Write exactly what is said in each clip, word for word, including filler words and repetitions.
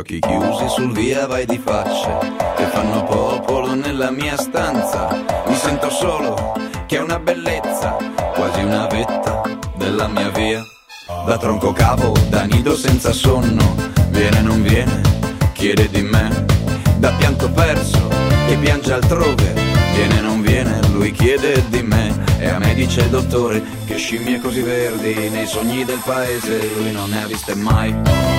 occhi chiusi sul via vai di facce che fanno popolo nella mia stanza. Mi sento solo, che è una bellezza, quasi una vetta della mia via. Da tronco capo, da nido senza sonno, viene non viene, chiede di me. Da pianto perso, che piange altrove, viene non viene, lui chiede di me. E a me dice il dottore che scimmie così verdi nei sogni del paese lui non ne ha viste mai.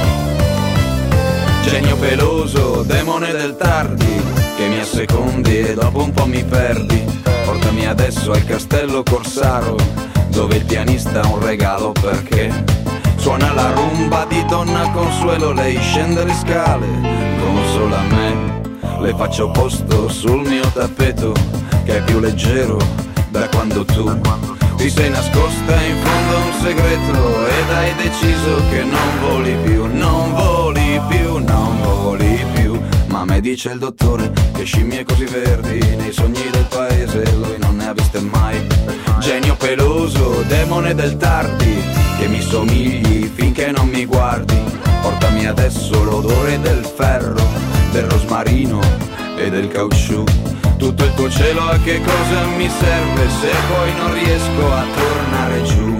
Genio peloso, demone del tardi, che mi assecondi e dopo un po' mi perdi. Portami adesso al castello Corsaro, dove il pianista ha un regalo perché suona la rumba di Donna Consuelo. Lei scende le scale, consola me, le faccio posto sul mio tappeto che è più leggero da quando tu ti sei nascosta in fondo a un segreto ed hai deciso che non voli più, non voli più, non voli più. Ma a me dice il dottore che scimmie così verdi nei sogni del paese lui non ne ha viste mai. Genio peloso, demone del tardi, che mi somigli finché non mi guardi. Portami adesso l'odore del ferro, del rosmarino e del caucciù. Tutto il tuo cielo a che cosa mi serve se poi non riesco a tornare giù.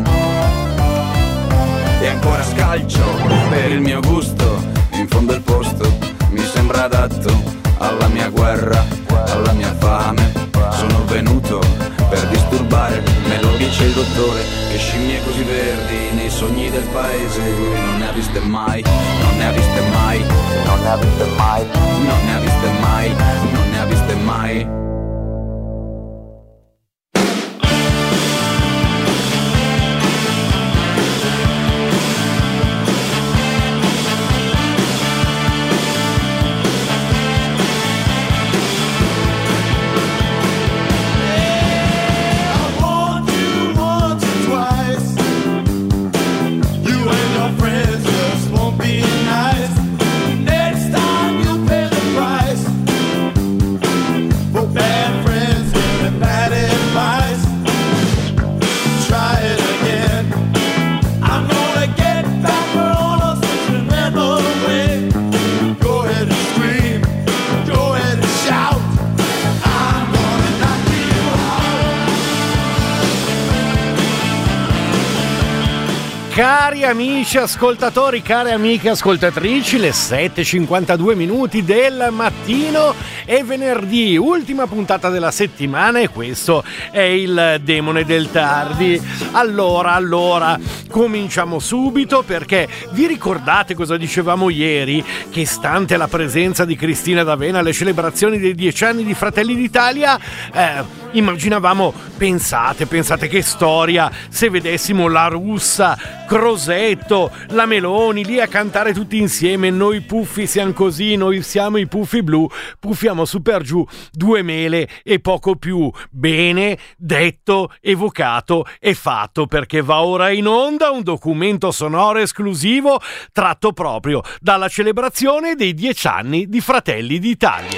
E ancora scalcio per il mio gusto, in fondo il posto mi sembra adatto alla mia guerra, alla mia fame. Sono venuto per disturbare, me lo dice il dottore che scimmie così verdi nei sogni del paese lui non ne ha viste mai, non ne ha viste mai, non ne ha viste mai, non ne ha viste mai, non ne ha viste mai. Cari amici ascoltatori, care amiche ascoltatrici, le sette e cinquantadue minuti del mattino, è venerdì, ultima puntata della settimana e questo è il demone del tardi. Allora, allora, cominciamo subito perché vi ricordate cosa dicevamo ieri? Che stante la presenza di Cristina D'Avena alle celebrazioni dei dieci anni di Fratelli d'Italia, eh, immaginavamo, pensate, pensate che storia se vedessimo la Russa, Crosetto, la Meloni lì a cantare tutti insieme. Noi puffi siamo così, noi siamo i puffi blu, puffiamo su per giù, due mele e poco più. Bene, detto, evocato e fatto, perché va ora in onda un documento sonoro esclusivo tratto proprio dalla celebrazione dei dieci anni di Fratelli d'Italia.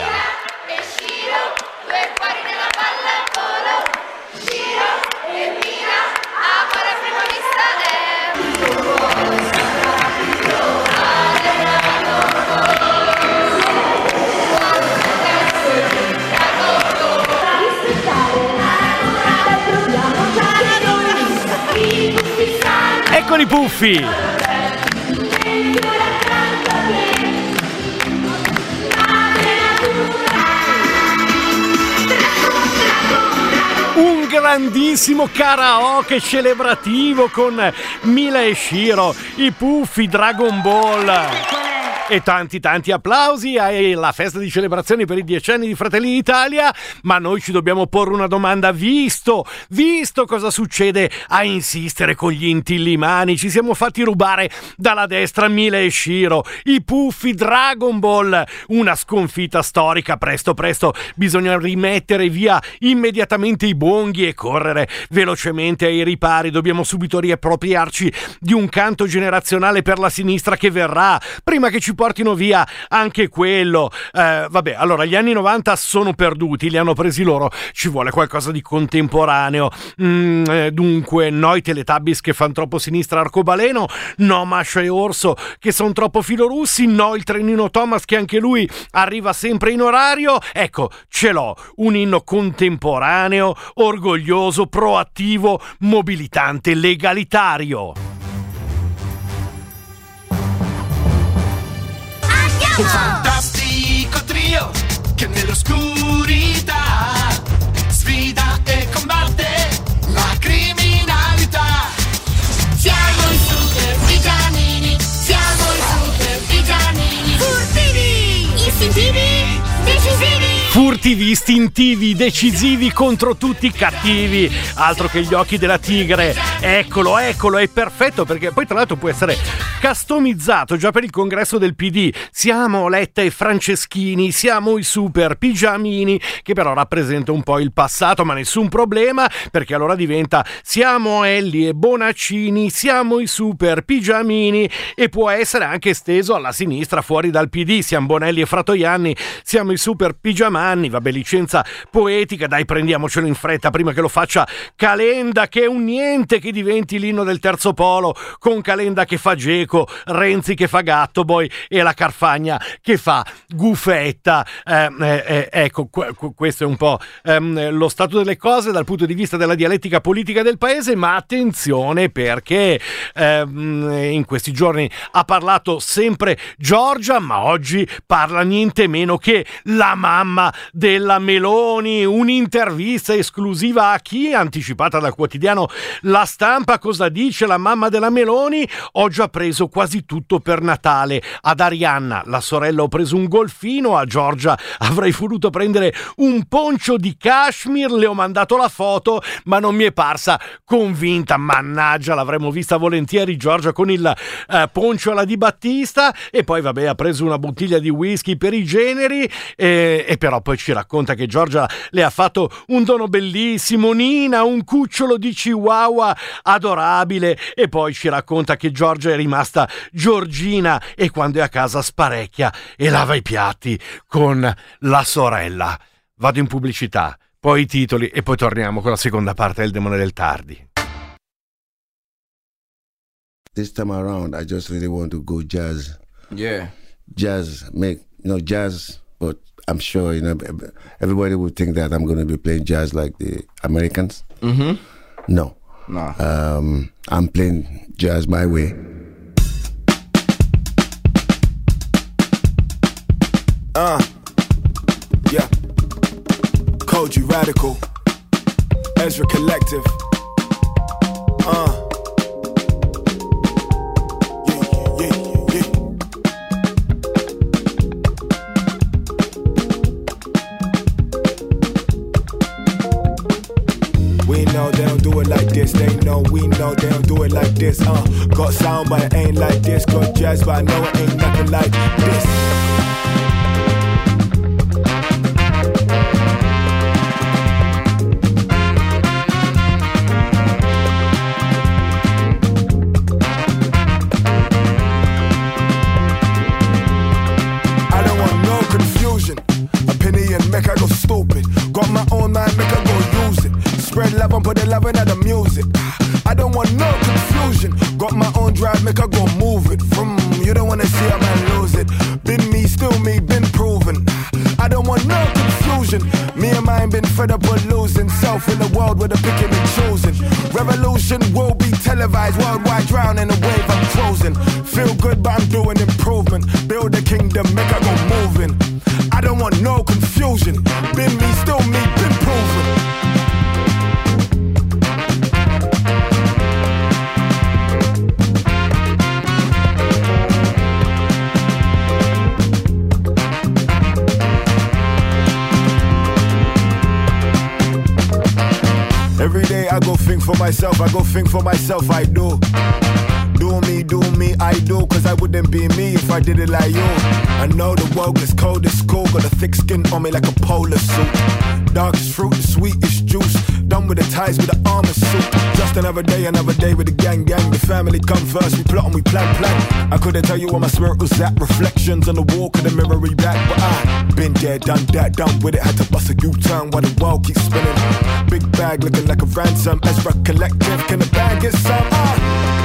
Eccoli puffi! Un grandissimo karaoke celebrativo con Mila e Shiro, i puffi, Dragon Ball e tanti tanti applausi alla festa di celebrazioni per i dieci anni di Fratelli d'Italia. Ma noi ci dobbiamo porre una domanda, visto visto cosa succede a insistere con gli intillimani. Ci siamo fatti rubare dalla destra Mila e Shiro, i puffi, Dragon Ball, una sconfitta storica. Presto presto bisogna rimettere via immediatamente i bonghi e correre velocemente ai ripari. Dobbiamo subito riappropriarci di un canto generazionale per la sinistra che verrà, prima che ci portino via anche quello. Eh, vabbè, allora gli anni novanta sono perduti, li hanno presi loro, ci vuole qualcosa di contemporaneo. Mm, eh, dunque, no i Teletubbies che fan troppo sinistra arcobaleno, no Masha e Orso che sono troppo filorussi, no il trenino Thomas che anche lui arriva sempre in orario. Ecco, ce l'ho, un inno contemporaneo, orgoglioso, proattivo, mobilitante, legalitario. Un fantastico trio che nell'oscurità sfida e combatte la criminalità. Siamo i super pigiamini, siamo i super pigiamini. Furtivi, istintivi, decisivi. Furtivi, istintivi, decisivi contro tutti i cattivi. Altro che gli occhi della tigre. Eccolo, eccolo, è perfetto, perché poi tra l'altro può essere customizzato già per il congresso del P D. Siamo Letta e Franceschini, siamo i super pigiamini, che però rappresenta un po' il passato, ma nessun problema, perché allora diventa siamo Elli e Bonaccini, siamo i super pigiamini, e può essere anche esteso alla sinistra fuori dal P D. Siamo Bonelli e Fratoianni, siamo i super pigiamani. Vabbè, licenza poetica, dai, prendiamocelo in fretta prima che lo faccia Calenda, che è un niente che diventi l'inno del terzo polo, con Calenda che fa Geco, Renzi che fa Gattoboy e la Carfagna che fa Gufetta. Eh, eh, ecco, qu- questo è un po' ehm, lo stato delle cose dal punto di vista della dialettica politica del paese, ma attenzione perché ehm, in questi giorni ha parlato sempre Giorgia, ma oggi parla niente meno che la mamma della Meloni. Un'intervista esclusiva a chi? Anticipata dal quotidiano La Stampa. Cosa dice la mamma della Meloni? Ho già preso quasi tutto per Natale. Ad Arianna, la sorella, ho preso un golfino. A Giorgia avrei voluto prendere un poncio di cashmere, le ho mandato la foto ma non mi è parsa convinta. Mannaggia, l'avremmo vista volentieri Giorgia con il eh, poncio alla Di Battista. E poi vabbè, ha preso una bottiglia di whisky per i generi, e, e però poi ci racconta che Giorgia le ha fatto un dono bellissimo, Nina, un cucciolo di chihuahua adorabile, e poi ci racconta che Giorgia è rimasta Giorgina e quando è a casa sparecchia e lava i piatti con la sorella. Vado in pubblicità, poi i titoli e poi torniamo con la seconda parte del Demone del Tardi. This time around, I just really want to go jazz. Yeah. Jazz, make, you know, jazz, but I'm sure, you know, everybody would think that I'm going to be playing jazz like the Americans. Mm-hmm. No. No. Um, I'm playing jazz my way. Uh, yeah. Koji Radical, Ezra Collective. Uh. Yeah, yeah, yeah, yeah. We know they don't do it like this. They know we know they don't do it like this. Uh, got sound but it ain't like this. Got jazz but I know it ain't nothing like this. Make I go stupid. Got my own mind, make I go use it. Spread love and put the love into the music. I don't want no confusion. Got my own drive, make I go move it. From you don't wanna see a man lose it. Been me, still me, been proven. I don't want no confusion. Me and mine been fed up with losing. Self in the world with the picking and choosing. Revolution will be televised. Worldwide drown in a wave I'm frozen. Feel good but I'm doing improvement. Build a kingdom, make I go moving. I don't want no confusion. Been me, still me, been proven. Every day I go think for myself, I go think for myself, I do. Do me, do me, I do, cause I wouldn't be me if I did it like you. I know the world is cold, it's cool, got a thick skin on me like a polar suit. Darkest fruit, the sweetest juice. Done with the ties with the armor suit. Just another day, another day with the gang, gang. The family come first, we plot and we plan, plan. I couldn't tell you where my spirit was at. Reflections on the wall, couldn't mirror me back. But I been there, done that, done with it. Had to bust a U-turn while the world keeps spinning. Big bag looking like a ransom. Ezra Collective, can the bag get some? Ah.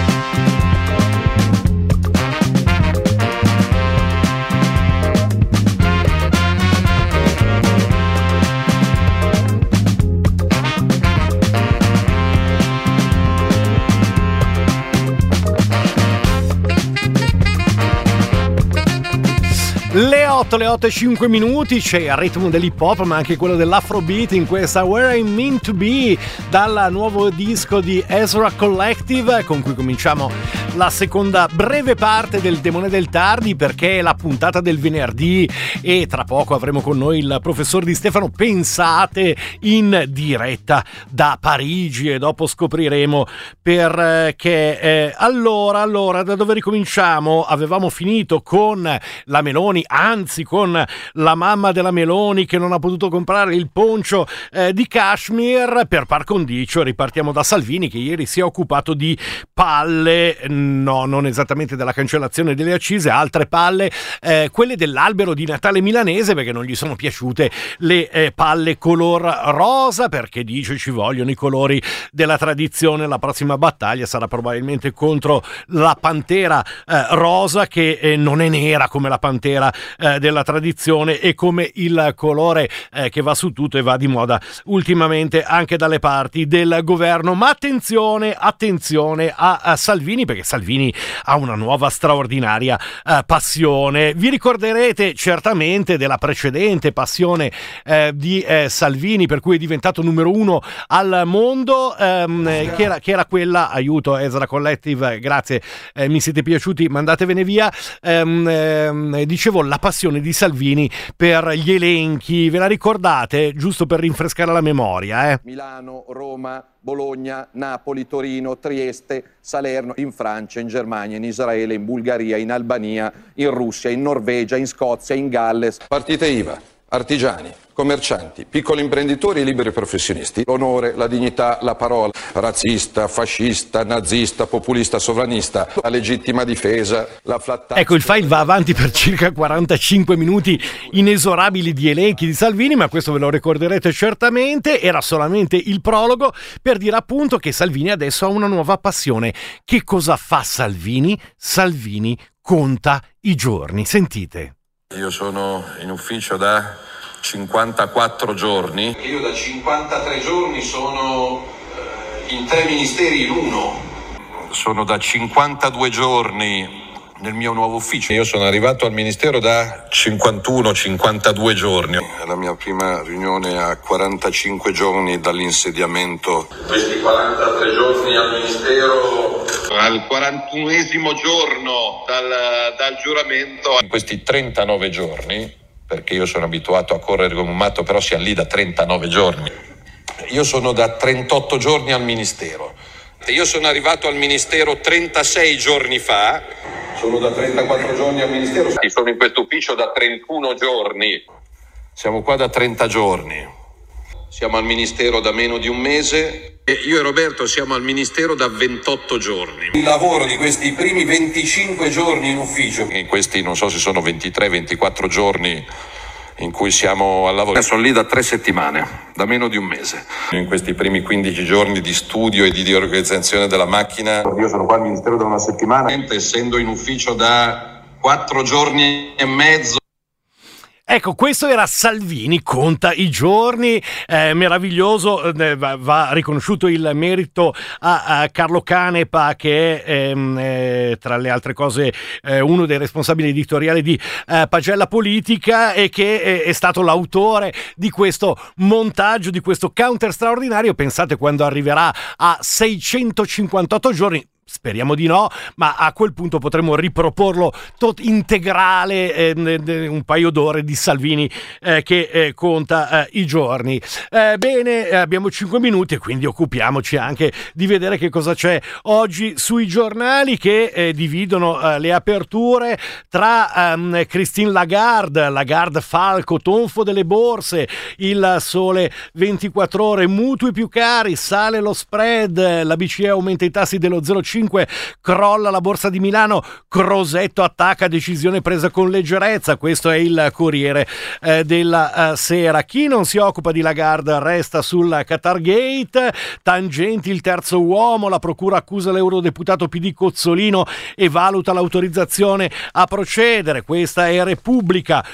Le otto, le otto e cinque minuti, c'è il ritmo dell'hip hop ma anche quello dell'afrobeat in questa Where I Mean To Be, dal nuovo disco di Ezra Collective, con cui cominciamo la seconda breve parte del Demone del Tardi, perché è la puntata del venerdì e tra poco avremo con noi il professor Di Stefano Pensate in diretta da Parigi e dopo scopriremo perché. Eh, allora, allora, da dove ricominciamo? Avevamo finito con la Meloni, anzi con la mamma della Meloni che non ha potuto comprare il poncio eh, di Kashmir. Per par condicio ripartiamo da Salvini, che ieri si è occupato di palle, no, non esattamente della cancellazione delle accise, altre palle, eh, quelle dell'albero di Natale milanese, perché non gli sono piaciute le eh, palle color rosa, perché dice ci vogliono i colori della tradizione. La prossima battaglia sarà probabilmente contro la pantera eh, rosa, che eh, non è nera come la pantera eh, della tradizione e come il colore eh, che va su tutto e va di moda ultimamente anche dalle parti del governo. Ma attenzione, attenzione a, a Salvini, perché Salvini ha una nuova straordinaria eh, passione. Vi ricorderete certamente della precedente passione eh, di eh, Salvini, per cui è diventato numero uno al mondo, ehm, che, era, che era quella, aiuto Ezra Collective, grazie, eh, mi siete piaciuti, mandatevene via, ehm, ehm, dicevo la passione di Salvini per gli elenchi. Ve la ricordate? Giusto per rinfrescare la memoria, eh? Milano, Roma, Bologna, Napoli, Torino, Trieste, Salerno, in Francia, in Germania, in Israele, in Bulgaria, in Albania, in Russia, in Norvegia, in Scozia, in Galles. Partite I V A, artigiani, commercianti, piccoli imprenditori e liberi professionisti. L'onore, la dignità, la parola. Razzista, fascista, nazista, populista, sovranista. La legittima difesa, la flattata. Ecco, il file va avanti per circa quarantacinque minuti inesorabili di elenchi di Salvini, ma questo ve lo ricorderete certamente. Era solamente il prologo per dire appunto che Salvini adesso ha una nuova passione. Che cosa fa Salvini? Salvini conta i giorni. Sentite. Io sono in ufficio da cinquantaquattro giorni. Io da cinquantatré giorni sono eh, in tre ministeri in uno. Sono da cinquantadue giorni nel mio nuovo ufficio. Io sono arrivato al ministero da cinquantuno cinquantadue giorni. È la mia prima riunione a quarantacinque giorni dall'insediamento. Questi quarantatré giorni al ministero, al quarantunesimo giorno dal, dal giuramento. In questi trentanove giorni, perché io sono abituato a correre come un matto, però siamo lì da trentanove giorni. Io sono da trentotto giorni al ministero. Io sono arrivato al ministero trentasei giorni fa. Sono da trentaquattro giorni al ministero. Sono in questo ufficio da trentuno giorni. Siamo qua da trenta giorni. Siamo al ministero da meno di un mese. E io e Roberto siamo al ministero da ventotto giorni. Il lavoro di questi primi venticinque giorni in ufficio, in questi non so se sono ventitré ventiquattro giorni in cui siamo al lavoro, sono lì da tre settimane, da meno di un mese. In questi primi quindici giorni di studio e di, di organizzazione della macchina, io sono qua al ministero da una settimana, essendo in ufficio da quattro giorni e mezzo. Ecco, questo era Salvini, conta i giorni, eh, meraviglioso, eh, va, va riconosciuto il merito a, a Carlo Canepa, che è ehm, eh, tra le altre cose eh, uno dei responsabili editoriali di eh, Pagella Politica, e che è, è stato l'autore di questo montaggio, di questo counter straordinario. Pensate quando arriverà a seicentocinquantotto giorni. speriamo di no, ma a quel punto potremo riproporlo tot integrale, eh, un paio d'ore di Salvini eh, che eh, conta eh, i giorni. Eh, bene, abbiamo cinque minuti e quindi occupiamoci anche di vedere che cosa c'è oggi sui giornali che eh, dividono eh, le aperture tra ehm, Christine Lagarde, Lagarde Falco, tonfo delle borse, il Sole ventiquattro ore, mutui più cari, sale lo spread, la B C E aumenta i tassi dello zero virgola cinque, crolla la borsa di Milano, Crosetto attacca, decisione presa con leggerezza. Questo è il Corriere eh, della uh, Sera. Chi non si occupa di Lagarde resta sul Qatar Gate. Tangenti, il terzo uomo, la procura accusa l'eurodeputato P D Cozzolino e valuta l'autorizzazione a procedere. Questa è Repubblica.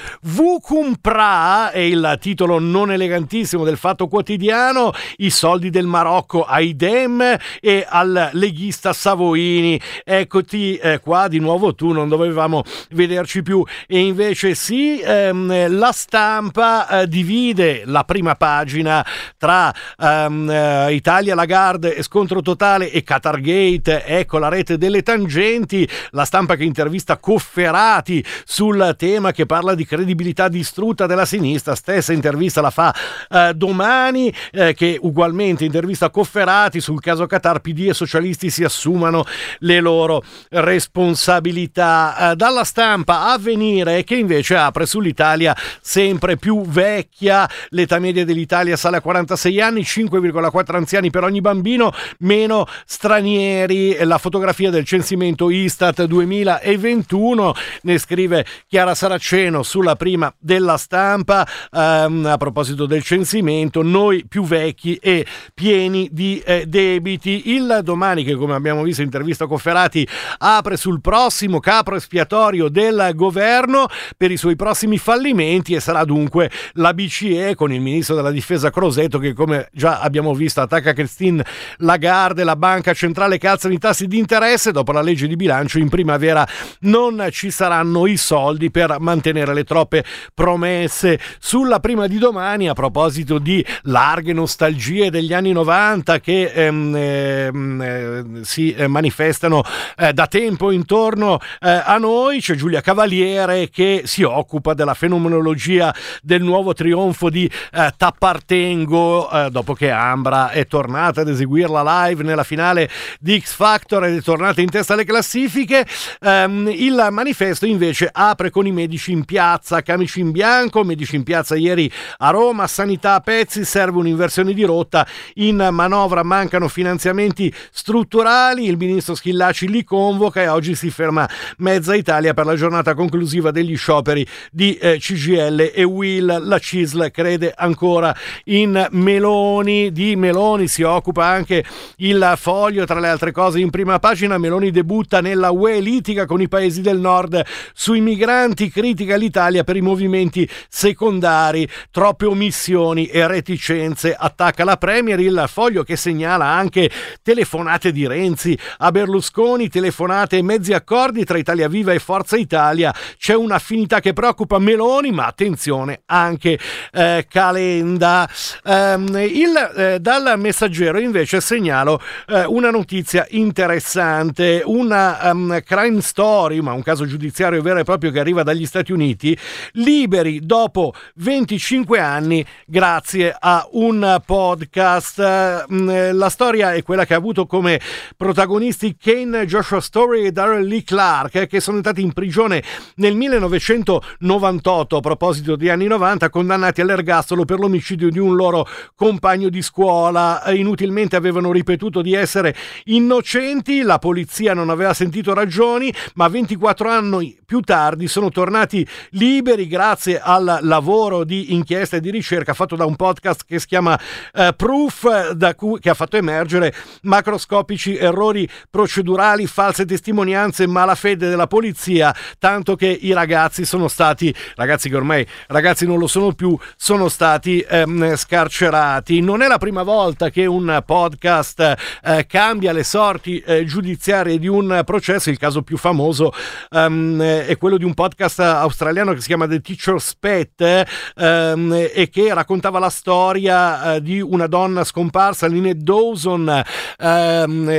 Vukumpra è il titolo non elegantissimo del Fatto Quotidiano, i soldi del Marocco ai Dem e al leghista Savoini. Eccoti eh, qua di nuovo, tu non dovevamo vederci più, e invece sì. ehm, la Stampa eh, divide la prima pagina tra ehm, eh, Italia Lagarde e scontro totale e Qatar Gate, ecco la rete delle tangenti. La Stampa che intervista Cofferati sul tema, che parla di credibilità distrutta della sinistra, stessa intervista la fa eh, Domani eh, che ugualmente intervista Cofferati sul caso Qatar. P D e socialisti si assumano le loro responsabilità. Eh, dalla Stampa Avvenire che invece apre sull'Italia sempre più vecchia, l'età media dell'Italia sale a quarantasei anni, cinque virgola quattro anziani per ogni bambino, meno stranieri. La fotografia del censimento Istat duemilaventuno, ne scrive Chiara Saraceno sulla prima della Stampa. ehm, a proposito del censimento, noi più vecchi e pieni di eh, debiti. Il Domani, che come abbiamo visto intervista Cofferati, apre sul prossimo capro espiatorio del governo per i suoi prossimi fallimenti, e sarà dunque la B C E con il ministro della difesa Crosetto che, come già abbiamo visto, attacca Christine Lagarde. La banca centrale calzano i tassi di interesse, dopo la legge di bilancio in primavera non ci saranno i soldi per mantenere le troppe promesse. Sulla prima di Domani, a proposito di larghe nostalgie degli anni novanta che ehm, ehm, eh, si eh, manifestano eh, da tempo intorno eh, a noi, c'è Giulia Cavaliere che si occupa della fenomenologia del nuovo trionfo di eh, T'appartengo, eh, dopo che Ambra è tornata ad eseguirla live nella finale di X Factor ed è tornata in testa alle classifiche. Um, il manifesto invece apre con i medici in piazza, camici in bianco, medici in piazza ieri a Roma, sanità a pezzi, serve un'inversione di rotta, in manovra mancano finanziamenti strutturali, il ministro Schillaci li convoca e oggi si ferma mezza Italia per la giornata conclusiva degli scioperi di eh, C G I L e U I L. La C I S L crede ancora in Meloni. Di Meloni si occupa anche il Foglio, tra le altre cose in prima pagina. Meloni debutta nella U E, litiga con i paesi del nord sui migranti, critica l'Italia per i movimenti secondari, troppe omissioni e reticenze, attacca la Premier. Il Foglio che segnala anche telefonate di Renzi a Berlusconi, telefonate e mezzi accordi tra Italia Viva e Forza Italia. C'è un'affinità che preoccupa Meloni, ma attenzione anche eh, Calenda. Um, il, eh, dal Messaggero invece segnalo eh, una notizia interessante, una um, crime story, ma un caso giudiziario vero e proprio che arriva dagli Stati Uniti. Liberi dopo venticinque anni grazie a un podcast. Uh, la storia è quella che ha avuto come protagonisti Kane Joshua Story e Darrell Lee Clark, che sono entrati in prigione nel millenovecentonovantotto a proposito di anni novanta, condannati all'ergastolo per l'omicidio di un loro compagno di scuola. Inutilmente avevano ripetuto di essere innocenti, la polizia non aveva sentito ragioni, ma ventiquattro anni più tardi sono tornati liberi grazie al lavoro di inchiesta e di ricerca fatto da un podcast che si chiama uh, Proof, da cui, che ha fatto emergere macroscopici errori procedurali, false testimonianze, malafede della polizia, tanto che i ragazzi sono stati, ragazzi che ormai ragazzi non lo sono più, sono stati ehm, scarcerati. Non è la prima volta che un podcast eh, cambia le sorti eh, giudiziarie di un processo. Il caso più famoso ehm, è quello di un podcast australiano che si chiama The Teacher's Pet ehm, e che raccontava la storia eh, di una donna scomparsa, Lynette Dawson, ehm, che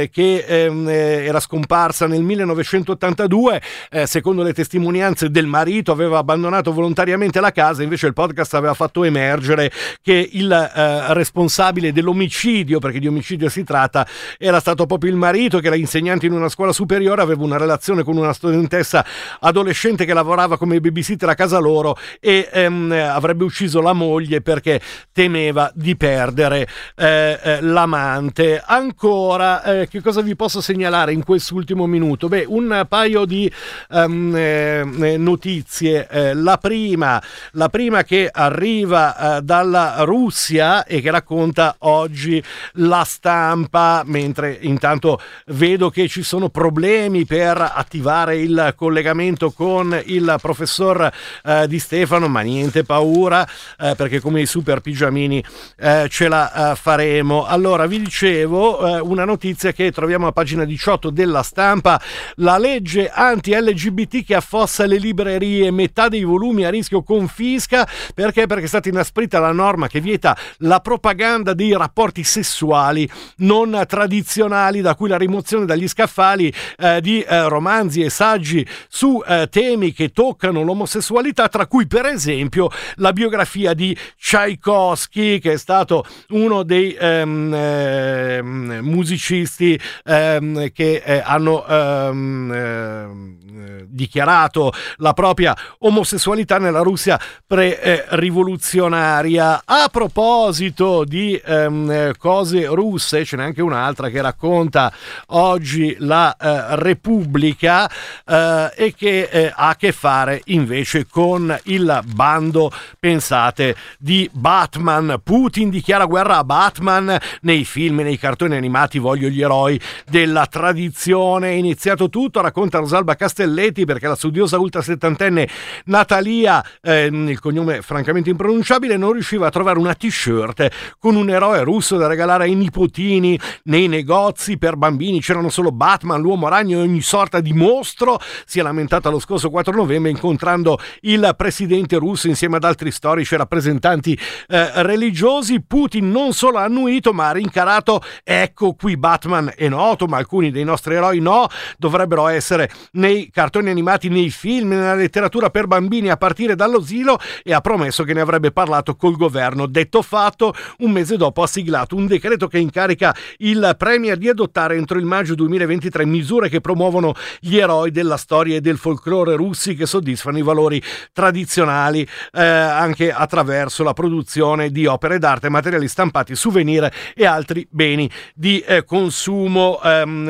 ehm, era scomparsa nel millenovecentottantadue, eh, secondo le testimonianze del marito aveva abbandonato volontariamente la casa, invece il podcast aveva fatto emergere che il eh, responsabile dell'omicidio, perché di omicidio si tratta, era stato proprio il marito, che era insegnante in una scuola superiore, aveva una relazione con una studentessa adolescente che lavorava come babysitter a casa loro e ehm, avrebbe ucciso la moglie perché temeva di perdere eh, eh, l'amante. Ancora, eh, che cosa vi posso segnalare in quest'ultimo minuto? Beh, un paio di um, eh, notizie. Eh, la prima, la prima che arriva eh, dalla Russia e che racconta oggi La Stampa, mentre intanto vedo che ci sono problemi per attivare il collegamento con il professor eh, Di Stefano, ma niente paura, eh, perché come i super pigiamini eh, ce la eh, faremo. Allora, vi dicevo eh, una notizia che troviamo a pagina diciotto della Stampa: la legge anti-L G B T che affossa le librerie, metà dei volumi a rischio confisca. Perché? Perché è stata inasprita la norma che vieta la propaganda dei rapporti sessuali non tradizionali, da cui la rimozione dagli scaffali eh, di eh, romanzi e saggi su eh, temi che toccano l'omosessualità, tra cui per esempio la biografia di Tchaikovsky, che è stato uno dei ehm, ehm, musicisti ehm, che eh, hanno ehm, ehm, dichiarato la propria omosessualità nella Russia pre-rivoluzionaria. A proposito di ehm, cose russe, ce n'è anche un'altra che racconta oggi la eh, Repubblica eh, e che eh, ha a che fare invece con il bando, pensate, di Batman. Putin dichiara guerra a Batman. Nei film e nei cartoni animati voglio gli eroi della tradizione. È iniziato tutto, racconta Rosalba Castelletti, perché la studiosa ultrasettantenne Natalia, eh, il cognome francamente impronunciabile, non riusciva a trovare una t-shirt con un eroe russo da regalare ai nipotini. Nei negozi per bambini c'erano solo Batman, l'uomo ragno e ogni sorta di mostro. Si è lamentata lo scorso quattro novembre incontrando il presidente russo insieme ad altri storici e rappresentanti eh, religiosi. Putin non solo ha annuito, ma ha rincarato: ecco, qui Batman è noto, ma alcuni dei nostri eroi no, dovrebbero essere nei cartoni animati, nei film, nella letteratura per bambini a partire dall'asilo, e ha promesso che ne avrebbe parlato col governo. Detto fatto, un mese dopo ha siglato un decreto che incarica il premier di adottare entro il maggio duemilaventitré misure che promuovono gli eroi della storia e del folklore russi, che soddisfano i valori tradizionali eh, anche attraverso la produzione di opere d'arte, materiali stampati, souvenir e altri beni di eh, consumo. Ehm,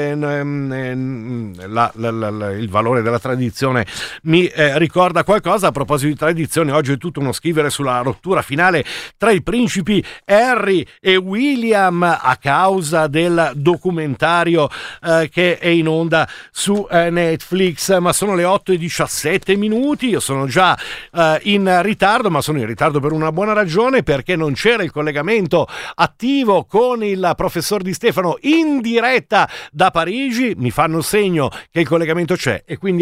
ehm, la, la, la, il valore della tradizione mi eh, ricorda qualcosa. A proposito di tradizione, oggi è tutto uno scrivere sulla rottura finale tra i principi Harry e William a causa del documentario eh, che è in onda su eh, Netflix. Ma sono le otto e diciassette minuti, io sono già eh, in ritardo, ma sono in ritardo per una buona ragione, perché non c'era il collegamento attivo con il professor Di Stefano in diretta da Parigi. Mi fanno segno che il collegamento c'è e quindi